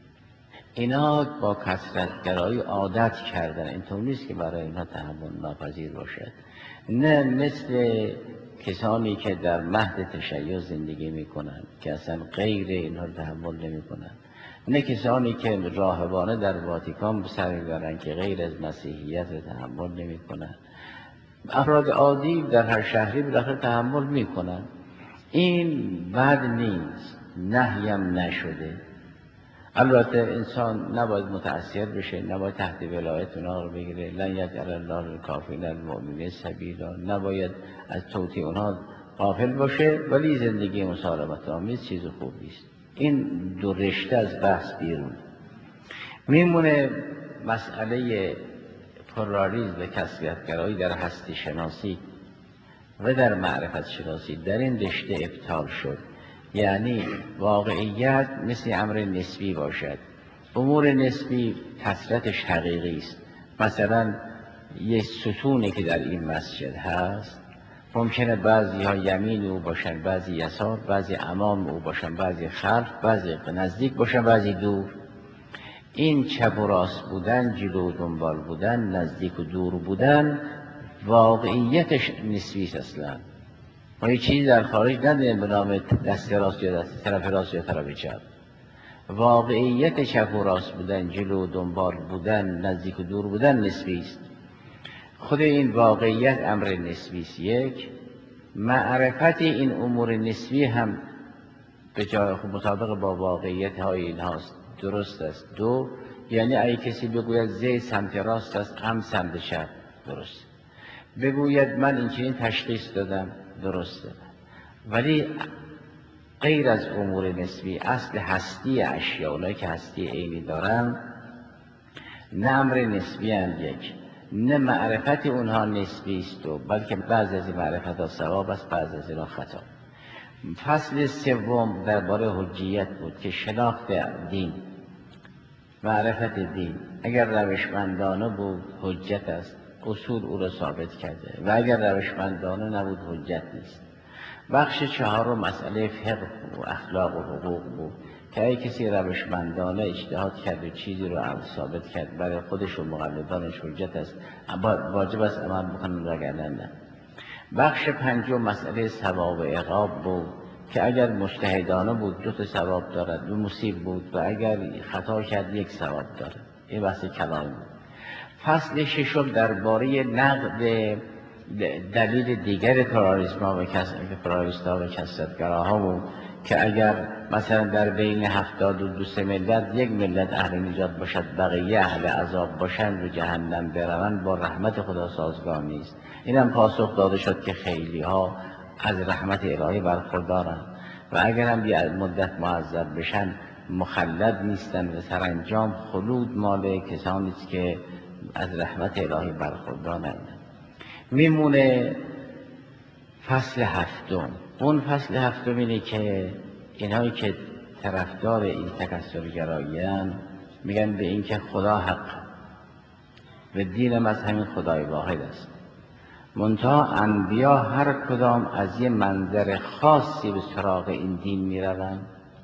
اینا با کثرت‌گرایی عادت کردن. اینطور نیست که برای اینا تحمل ناپذیر باشد. نه مثل کسانی که در مهد تشیع زندگی میکنن که اصلا غیر اینها تحمل نمیکنن، نه کسانی که راهبانه در واتیکان به سر میبرن که غیر از مسیحیت رو تحمل نمیکنن. افراد عادی در هر شهری بالاخره تحمل میکنن. این بد نیست، نهیم نشده. البته انسان نباید متأثر بشه، نباید تحت ولایت اونها رو بگیره. لن یجعل الله للکافرین المؤمنین سبیلا، نباید از توطئه اونها غافل باشه، ولی زندگی مسالمت آمیز چیز خوبی است. این دو رشته از بحث بیرون میمونه. مسئله پلورالیسم و کثرت‌گرایی در هستی شناسی و در معرفت شناسی در این رشته ابطال شد. یعنی واقعیت مثل امر نسبی باشد. امور نسبی کثرتش حقیقی است. مثلا یک ستونی که در این مسجد هست، ممکنه بعضی ها یمین او باشن، بعضی یسار، بعضی امام او باشن، بعضی خلف، بعضی نزدیک باشن، بعضی دور. این چپ و راست بودن، جلو و دنبال بودن، نزدیک و دور بودن، واقعیتش نسبی است. اصلا ما یه چیزی در خارج نداریم به نام دست راست یا دست طرف راست یا طرف چپ. واقعیت چپ و راست بودن، جلو و دنبال بودن، نزدیک و دور بودن نسبی است. خود این واقعیت امر نسبی است. یک، معرفت این امور نسبی هم به جای خود مطابق با واقعیت های این هاست، درست است. دو، یعنی اگه کسی بگوید زید سمت راست است، هم سمت چپ، درست. بگوید من این چنین تشخیص دادم، درسته. ولی غیر از امور نسبی اصل هستی اشیا، اونایی که هستی عینی دارن نه امر نسبی هم یک، نه معرفت اونها نسبی است و بلکه بعضی از این معرفت ها ثواب است، بعضی از اینها خطا. فصل سوم درباره حجیت بود که شناخت دین، معرفت دین اگر روشمندانه بود حجت است، اصول او را ثابت کرده، و اگر روشمندانه نبود حجت نیست. بخش چهارم مسئله فقه و اخلاق و حقوق بود که اگه کسی روشمندانه اجتهاد کرد و چیزی رو ثابت کرد برای خودش و مقلدانش حجت است، واجب است عمل بکنن، وگرنه نه. بخش پنجم مسئله ثواب و عقاب بود که اگر مجتهدانه بود دو تا ثواب دارد و مصیب بود، و اگر خطا کرد یک ثواب دارد. این بحث کلام بود. فصل ششم درباره نقد دلیل دیگر پلاریسما و پلاریستا و کثرت‌گراها بود که اگر مثلا در بین هفتاد و دو سه ملت یک ملت اهل نجات باشد، بقیه اهل عذاب باشند و جهنم بروند، با رحمت خدا سازگار نیست. اینم پاسخ داده شد که خیلی ها از رحمت الهی برخوردارند و اگر هم یه مدت معذب بشن مخلد نیستن و سرانجام خلود مال کسانی است که از رحمت الهی برخوردارند. میمونه فصل هفتم. اون فصل هفتم اینه که اینهایی که طرفدار این تکثرگرایی‌اند میگن به این که خدا حق و دینم از همین خدای واحد است. منتها انبیا هر کدام از یه منظر خاصی به سراغ این دین میروند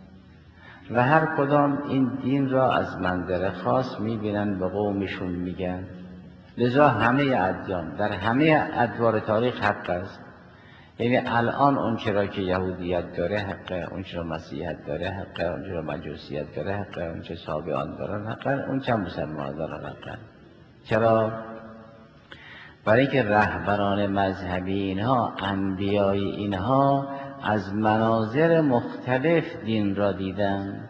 و هر کدام این دین را از منظر خاص میبینن به قومشون میگن. لذا همه ادیان در همه ادوار تاریخ حق است. یعنی الان اون چرا که یهودیت داره حقه، اون چرا مسیحیت داره حقه، اون چرا مجوسیت داره حقه، اون چرا سابعان دارن حقه، اون چرا مسلمان دارن حقه. چرا؟ برای اینکه رهبران مذهبی اینها، انبیای اینها از مناظر مختلف دین را دیدن،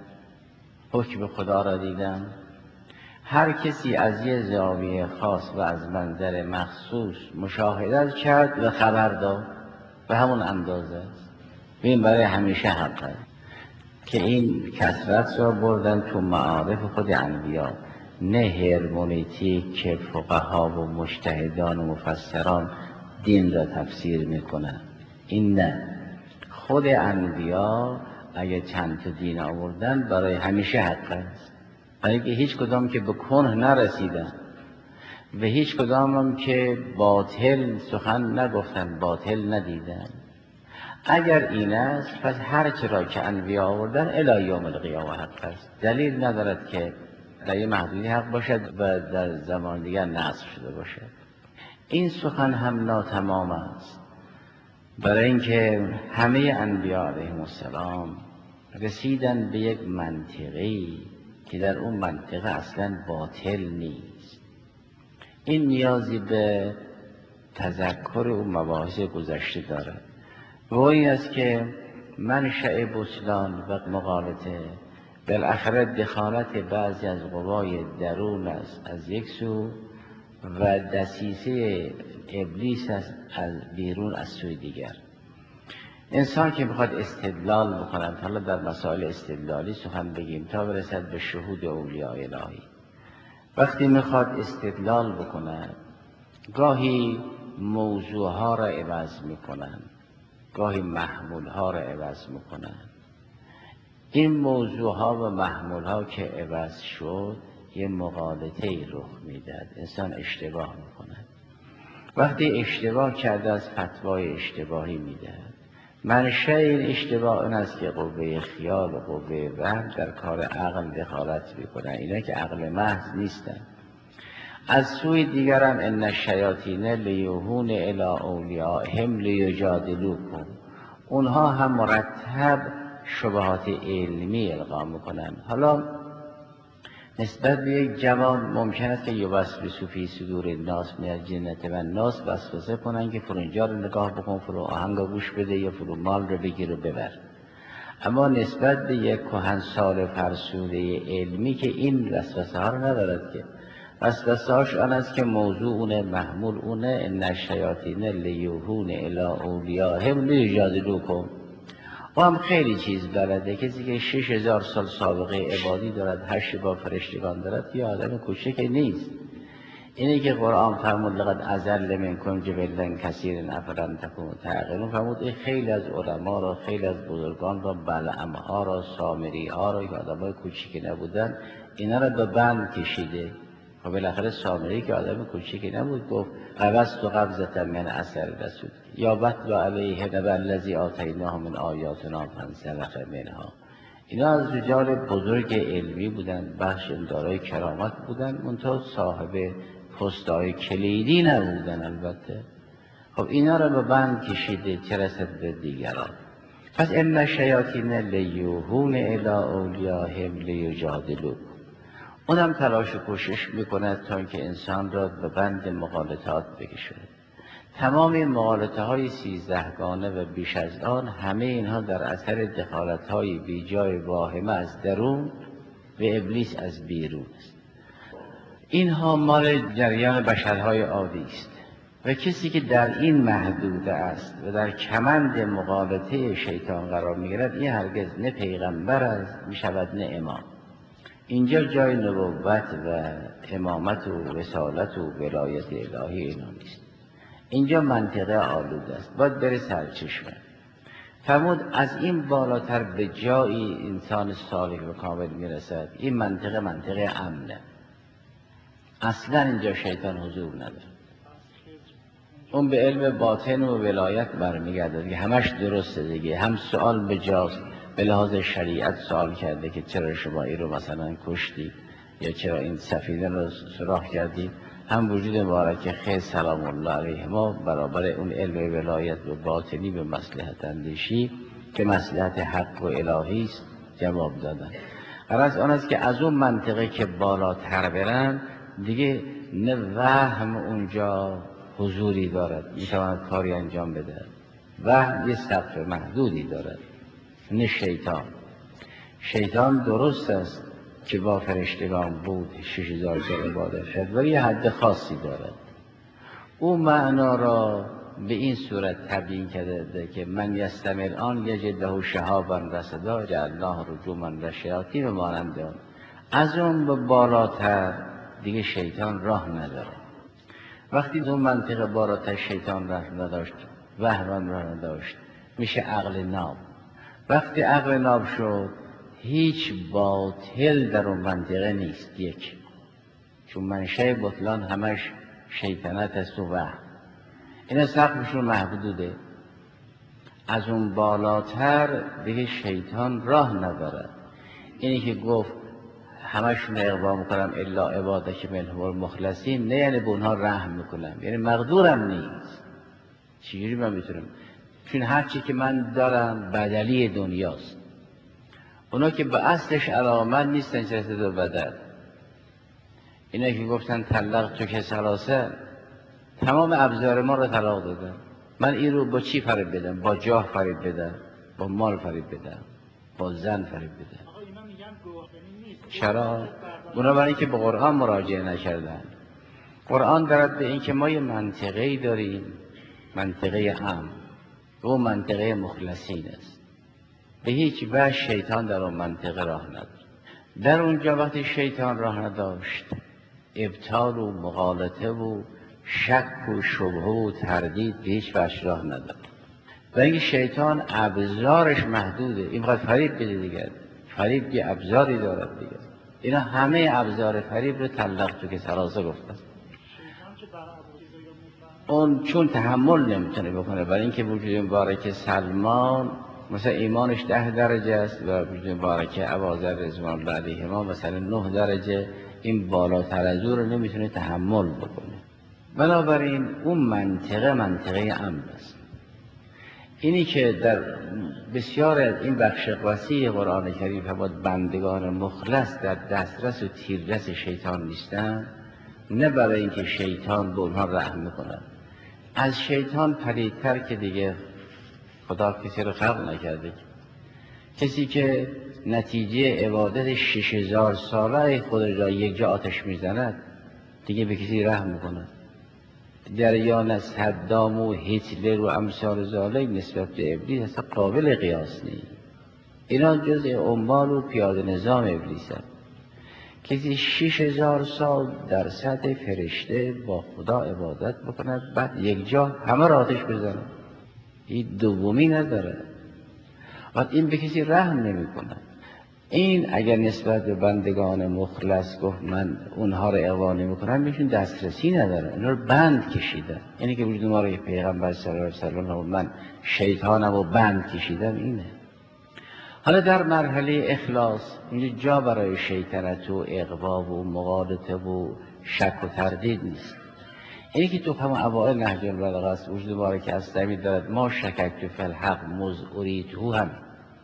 حکم خدا را دیدن. هر کسی از یه زاویه خاص و از منظر مخصوص مشاهدت کرد و خبر داد به همون اندازه است. این برای همیشه حق است که این کثرت را بردن تو معارف خود انبیا، نه هرمونیتیک که فقها و مجتهدان و مفسران دین را تفسیر میکنن. این نه، خود انبیا اگه چند تا دین آوردن برای همیشه حق است، برای که هیچ کدام که به کنه نرسیدن و هیچ کدام هم که باطل سخن نگفتن، باطل ندیدن. اگر این است پس هر چرا که انبیا آوردن الی یوم القیامه حق است. دلیل ندارد که در یه محدودی حق باشد و در زمان دیگر نسخ شده باشد. این سخن هم ناتمام است، برای اینکه همه انبیا علیهم السلام رسیدن به یک منطقه‌ای که در اون منطقه اصلا باطل نیست. این نیازی به تذکر و مباحث گذشته داره و این است که منشأ بطلان و مغالطه بالاخره دخالت بعضی از قوای درون است از یک سو و دسیسه ابلیس است از بیرون از سوی دیگر. انسان که میخواد استدلال بکنند، حالا در مسائل استدلالی سخن بگیم تا برسد به شهود اولیاء الهی، وقتی میخواد استدلال بکنند گاهی موضوعها را عوض میکنند، گاهی محمولها را عوض میکنند. این موضوعها و محمولها که عوض شد یه مغالطه‌ای رخ میدهد، انسان اشتباه میکند. وقتی اشتباه کرده از فتوای اشتباهی میدهد. منشأ این اشتباه این است که قوه خیال و قوه وهم در کار عقل دخالت میکنن، اینا که عقل محض نیستن. از سوی دیگرم ان الشیاطین لیوحون الی اولیائهم لیجادلوکم، اونها هم مرتب شبهات علمی القا میکنن. حالا نسبت به یک جوان ممکن است که یوسوس فی صدور الناس من الجنة والناس وسوسه کنن که فرونجا رو نگاه بکن، فرو آهنگ رو گوش بده یا فرو مال رو بگیر و ببر. اما نسبت به یک کهنسال فرسوده علمی که این وسوسه ها رو ندارد، که وسوسه هاش آن است که موضوع اونه، محمول اونه، ان الشیاطین لیوحون الی اولیائهم لیجادلوکم. او هم خیلی چیز بلده. کسی که شش هزار سال سابقه عبادی دارد، هشت با فرشتگان دارد، یه آدم کوچکی نیست. اینه که قرآن فرمود لقد اضل منکم جبلا کثیر افلم تکونوا تعقلون. فرمود این خیلی از علما را، خیلی از بزرگان را، بلعم ها را، سامری ها را که آدمای کوچیکی نبودن، اینا را به بند کشیده. و بالاخره سامری که آدم کوچیکی نبود گفت قبضت قبضة من اثر رسول یا بطل علیه نبأ الذی آتیناه من آیاتنا فانسلخ منها. اینا از رجال بزرگ علمی بودن، بخش دارای کرامت بودن، منتها صاحب پست‌های کلیدی نبودن البته. خب اینا را به بند کشیده، چه رسد به دیگران. پس ان الشیاطین لیوحون الی اولیاءهم لیجادلوکم. اونم تلاش و کوشش میکند تا اینکه انسان را به بند مغالطات بکشد. تمام مغالطه های سیزدهگانه و بیش از آن، همه اینها در اثر دخالت های بی جای واهمه از درون و ابلیس از بیرون است. اینها مال جریان بشرهای عادی است و کسی که در این محدوده است و در کمند مغالطه شیطان قرار میگیرد، این هرگز نه پیغمبر است میشود نه امام. اینجا جای نبوت و امامت و رسالت و ولایت الهی اینا نیست. اینجا منطقه آلوده است، باید بره سرچشمه. فرمود از این بالاتر به جایی انسان صالح و کامل میرسد. این منطقه منطقه امنه، اصلا اینجا شیطان حضور نداره. اون به علم باطن و ولایت برمیگرده دیگه، همش درسته دیگه. هم سوال به جاست، به لحاظ شریعت سوال کرده که چرا شما این رو مثلا کشتید یا چرا این سفینه رو سوراخ کردید. هم وجود مبارک خیر سلام الله علیه ما برابر اون علم ولایت و باطنی به مصلحت اندیشی که مصلحت حق و الهی است جواب دادن. غرض آن است که از اون منطقه که بالاتر برن دیگه نه وهم اونجا حضوری دارد میتواند کاری انجام بده، وهم یه سقف محدودی دارد، نه شیطان. شیطان درست است که با فرشتگان بود، شش هزار سال عبادت کرد، ولی یه حد خاصی دارد. او معنا را به این صورت تبیین کرده که من یستمع الآن یجد له شهابا رصدا جعلناه رجوما للشیاطین و مانند آن. از اون به بالاتر دیگه شیطان راه نداره. وقتی اون منطقه بالاتر شیطان راه نداشت، وهم راه نداشت، میشه عقل ناب. وقتی عقل ناب شد هیچ باطل در اون منطقه نیست. یک، چون منشأ بطلان همش شیطنت است و وهم. اینا سقفشون محدوده. از اون بالاتر دیگه شیطان راه نداره. اینی که گفت همشون اقوا میکنم الا عبادک منهم المخلصین، نه یعنی به اونها رحم میکنم، یعنی مقدورم نیست. چجوری من میتونم؟ چون هرچی که من دارم بدلی دنیاست. اونا که به اصلش علاقمند نیستن چه رسد و بدل. اینا که گفتن طلق تو که سلاسه، تمام ابزار ما رو طلاق دادن. من این رو با چی فریب بدم؟ با جاه فریب بدم، با مال فریب بدم، با زن فریب بدم. چرا؟ اونا برای اینکه به قرآن مراجعه نکردن. قرآن دارد به این که ما یه منطقه‌ای داریم، منطقه امن، و منطقه مخلصین است. به هیچ وجه شیطان در اون منطقه راه نداشت. در اونجا وقتی شیطان راه نداشت، ابطال و مغالطه و شک و شبهه و تردید به هیچ وجه راه نداشت. و این شیطان ابزارش محدوده. این میخواد فریب بده دیگه، فریب یه ابزاری دارد دیگه. اینا همه ابزار فریب رو طلق تو که سلاسه گفتن. اون چون تحمل نمیتونه بکنه، برای اینکه وجود مبارک سلمان مثلا ایمانش ده درجه است و وجود مبارک ابوذر رضوان الله علیهما مثلا نه درجه، این بالاتر از او رو نمیتونه تحمل بکنه. بنابراین اون منطقه منطقه امن است. اینی که در بسیار از این بخش وسیع قرآن کریم فرمود بندگان مخلص در دسترس و تیررس شیطان نیستن، نه برای اینکه شیطان به اونها رحم میکنه. از شیطان پلیدتر که دیگه خدا کسی رو خلق نکرده. کسی که نتیجه عبادت شش هزار ساله خود را یک جا آتش میزند دیگه به کسی رحم میکنه؟ جریان صدام و هیتلر و امثال ذالک نسبت به ابلیس اصلا قابل قیاس نیست. اینا جزء عمال و پیاده نظام ابلیس هست. کسی شش هزار سال در سطح فرشته با خدا عبادت بکند، بعد یک جا همه را آتش بزنه، این دومی نداره. بعد این به کسی رحم نمی کند. این اگر نسبت به بندگان مخلص گفت من اونها رو اغوا نمی کنم، میشون دسترسی نداره، اونها رو بند کشیدن. اینی که وجود ما رو پیغمبر صلی الله علیه و سلم من شیطانم و بند کشیدم اینه. حالا در مرحله اخلاص اینجا جا برای شیطنت و اغوا و مغالطه و شک و تردید نیست. اینی که تو همون اوائل نهج البلاغه است، وجود مبارک استمی دارد ما شککت فی الحق مذ اریته هم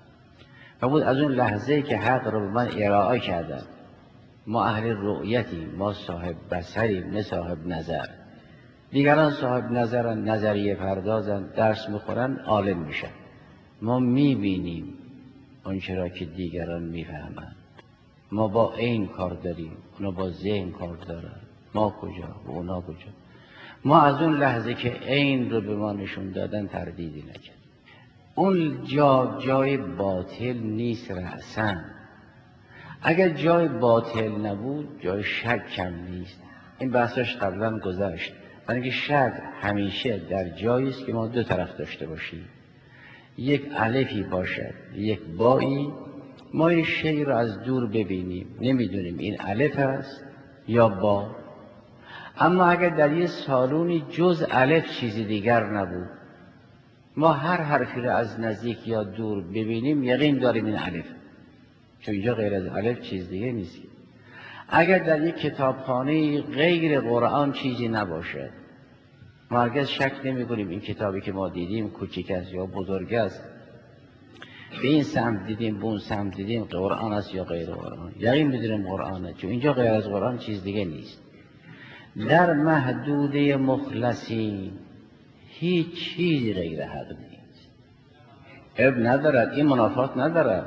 و بود از اون لحظه که حق رو به من ارائه کردن. ما اهل رؤیتی، ما صاحب بصری، نه صاحب نظر. دیگران صاحب نظرن، نظریه پردازن، درس میخورن، عالم میشن. ما میبینیم آنچه را که دیگران میفهمند. ما با عین کار داریم، اونا با ذهن کار دارن. ما کجا و اونا کجا؟ ما از اون لحظه که عین رو به ما نشون دادن تردیدی نکرد. اون جا جای باطل نیست رأساً. اگر جای باطل نبود جای شک کم نیست. این بحثش قبلا گذشت. برای اینکه شک همیشه در جایی است که ما دو طرف داشته باشیم، یک الفی باشد یک بایی، ما این شی رو از دور ببینیم نمیدونیم این الف است یا با. اما اگر در یک سالونی جز الف چیزی دیگر نبود، ما هر حرفی را از نزدیک یا دور ببینیم یقین داریم این الف، چون اینجا غیر از الف چیز دیگه نیست. اگر در یک کتابخانه غیر قرآن چیزی نباشه، ما هرگز شک نمی کنیم این کتابی که ما دیدیم کوچیک است یا بزرگ است، به این سمت دیدیم به اون سمت دیدیم قرآن است یا غیر قرآن، یقین می‌دونیم قرآنه، چون اینجا غیر از قرآن چیز دیگه نیست. در محدوده مخلصین هیچ چیزی غیر حق نیست. اب ندارد، این منافات ندارد،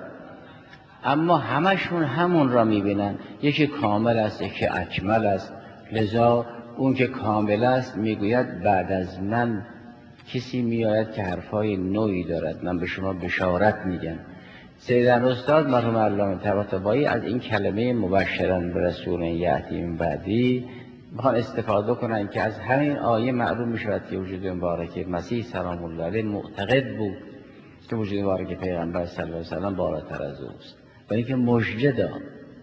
اما همشون همون را میبینن. یکی کامل است یکی اکمل است، لذا اون که کامل است میگوید بعد از من کسی میآید که حرفای نوعی دارد، من به شما بشارت میگم. سیدن استاد مرحوم علامه طباطبایی از این کلمه مبشرا به رسول یأتی من بعدی میخوان استفاده کنن که از همین آیه معلوم میشود که وجود مبارک مسیح سلام الله علیه معتقد بود که وجود مبارک پیغمبر صلی الله علیه و سلم بالاتر از اوست و اینکه مژده داد،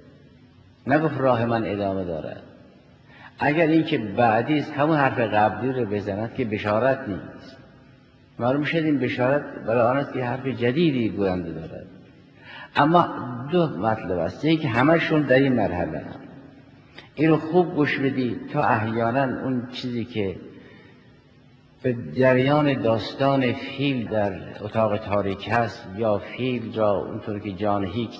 نگفت راه من ادامه دارد. اگر این که بعدی است همون حرف قبلی رو بزند که بشارت نیست، معلوم شد این بشارت برای آن است که حرف جدیدی گوینده دارد. اما دو مطلب است، یکی که همشون در این مرحله هم. اینو خوب گوش بدید تا احیانا اون چیزی که به جریان داستان فیل در اتاق تاریک هست یا فیل را اونطور که جان هیک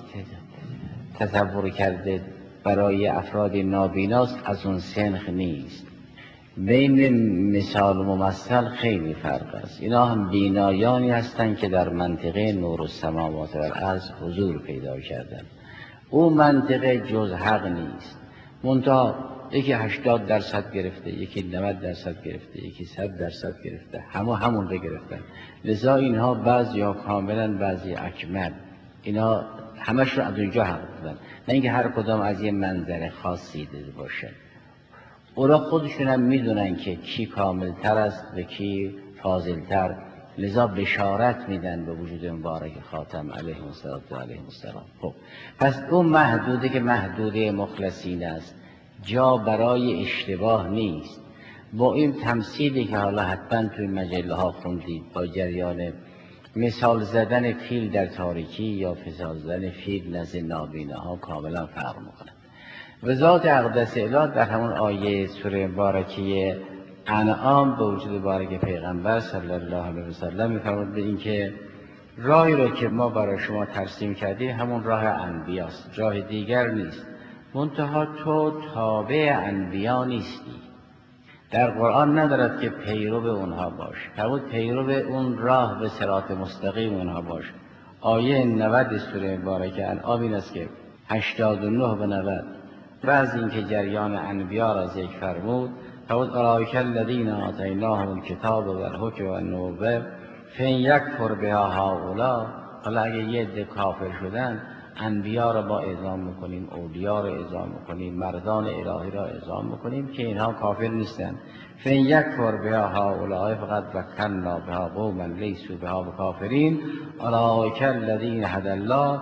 تصور کرده برای افراد نابیناست از اون سنخ نیست. بین مثال و ممثل خیلی فرق است. اینا هم بینایانی هستند که در منطقه نور السماوات و الارض حضور پیدا کردن. اون منطقه جز حق نیست. منتها یکی هشتاد درصد گرفته، یکی نود درصد گرفته، یکی صد درصد گرفته، همه همون رو گرفتن. لذا اینها بعضی ها کاملا بعضی اکمل، اینا همش رو از اونجا حق بودن، نه اینکه هر کدام از یه منظر خاصی دیده باشه. اونا خودشون هم میدونن که کی کامل تر است و کی فاضل تر، لذا بشارت میدن به وجود مبارک خاتم علیه السلام و علیه السلام. خب پس اون محدوده که محدوده مخلصین است، جا برای اشتباه نیست. با این تمثیلی که حالا حتما توی مجله ها خوندید با جریان مثال زدن فیل در تاریکی یا مثال زدن فیل نزد نابینا ها کاملا فرق میکنه. و ذات اقدس اله در همون آیه سوره مبارکه انعام به وجود مبارک پیغمبر صلی الله علیه و سلم میفرماید به اینکه راهی را که ما برای شما ترسیم کردیم همون راه انبیاست، راه دیگر نیست. منتها تو تابع انبیا نیستی. در قرآن ندارد که پیرو اونها باش، فرمود پیرو اون راه به صراط مستقیم اونها باش. آیه نود سوره مبارکه انعام این است که هشتاد و نه به نود و از اینکه جریان انبیا را ذکر فرمود فقد اولئک الذین آتیناهم الکتاب و الحکم و النبوة فإن یکفر بها هؤلاء. حالا اگه یه عده کافر شدن، انبیا را با اعزام میکنیم، اولیا را اعزام میکنیم، مردان الهی را اعزام میکنیم که اینها کافر نیستن. فإن یکفر بها هؤلاء فقد وکلنا بها قوما لیسوا بها بکافرین اولئک الذین هدی الله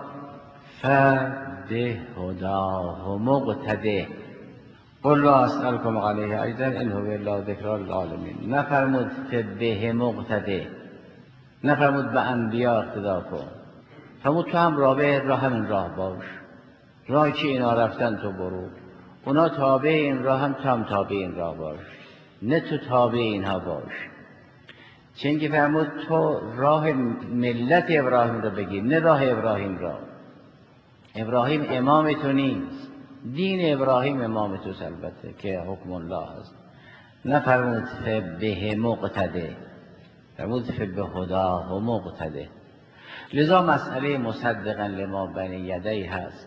فبهداه مقتده. قل لا اسألكم علیه اجرا ان هو الا ذکری للعالمین. نفرمود به مقتده، نفرمود به انبیا اقتدا کن، فرمود تو هم رابع راه همین راه باش، راهی که اینا رفتن تو برو، اونا تابع این راه هم تو هم تابع این راه باش، نه تو تابع اینها باش. چون که فرمود تو راه ملت ابراهیم رو بگیر، نه راه ابراهیم را. ابراهیم امام تو نیست، دین ابراهیم امام تو البته که حکم الله هست. نفرمود به مقتده، فرمود به هداه و مقتده. لذا مسئله مصدقا لما بین یدی هست،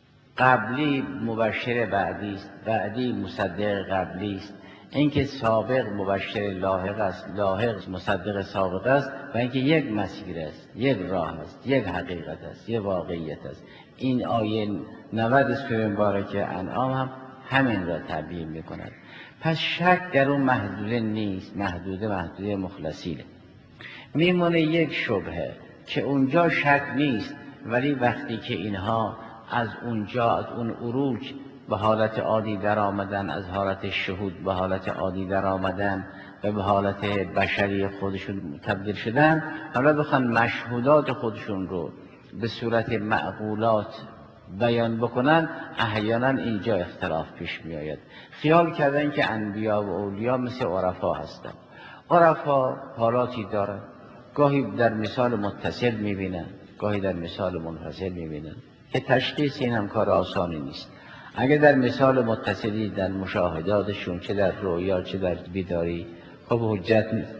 قبلی مبشر بعدی است، بعدی مصدق قبلی است. اینکه سابق مبشر لاحق است، لاحق مصدق سابق است، و اینکه یک مسیر است، یک راه است، یک حقیقت است، یک واقعیت است. این آیه نود سوره مبارکه انعام هم همین را تبیین می‌کند. پس شک در اون محدوده نیست، محدوده محدوده مخلصینه. میمونه یک شبهه که اونجا شک نیست، ولی وقتی که اینها از اونجا از اون عروج به حالت عادی در آمدن، از حالت شهود به حالت عادی در آمدن و به حالت بشری خودشون تبدیل شدن، حالا بخوان مشهودات خودشون رو به صورت معقولات بیان بکنن، احیانا اینجا اختلاف پیش می آید. خیال کردن که انبیا و اولیا مثل عرفا هستن. عرفا حالاتی دارن، گاهی در مثال متصل میبینن، گاهی در مثال منفصل میبینن که تشخیص این هم کار آسانی نیست. اگر در مثال متصلی در مشاهداتشون، چه در رؤیا چه در بیداری، خب حجت نیست.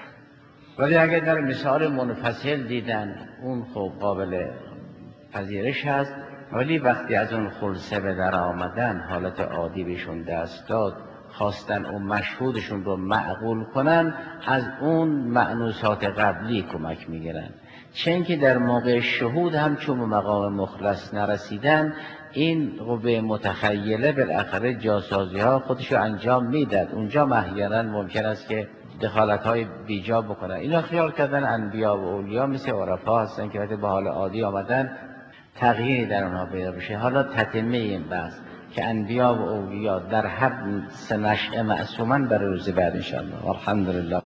ولی اگر در مثال منفصل دیدن، اون خب قابل پذیرش هست. ولی وقتی از اون خلسه به در آمدن، حالت عادی بهشون دست داد، خواستن اون مشهودشون رو معقول کنن، از اون مأنوسات قبلی کمک میگیرن. چون که در موقع شهود هم چون مقام مخلص نرسیدن، این قوه متخیله بالاخره جاسازی ها خودشو انجام میداد. اونجا احیانا ممکن است که دخالت های بیجا بکنن. اینا خیال کردن انبیا و اولیا مثل عرفا هستن که وقتی به حال عادی آمدن تغییری در آنها پیدا بشه. حالا تتمه این بحث که انبیا و اولیا در هر سه نشأه معصومن برای روز بعد ان شاء الله. الحمدلله.